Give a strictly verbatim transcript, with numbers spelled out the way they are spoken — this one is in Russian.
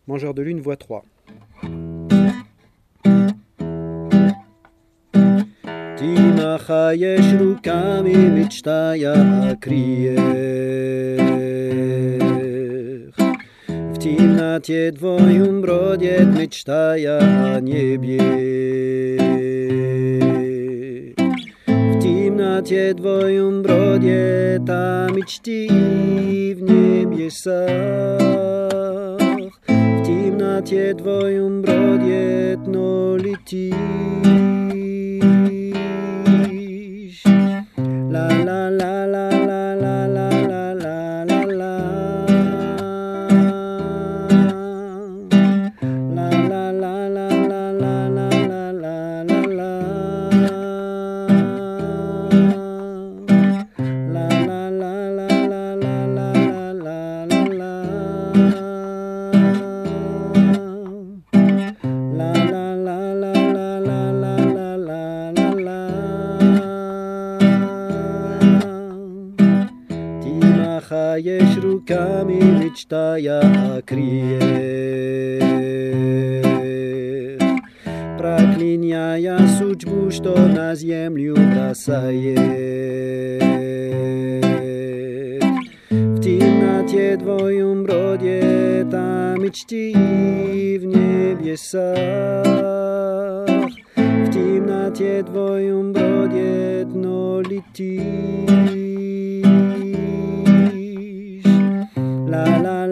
Mangeur de lune, voix trois. Timacha yesh rukami mечтая akriech. W темноте твоем бродит, мечтая о небе. В темноте твоем бродит, а мечты в небесах. В темноте твоем бродит, но летишь. יש руками мечтая окрех, проклиная судьбу, что на землю бросает. В темноте твоем бродит, а мечты в небесах. В темноте твоем бродит, но летишь. La la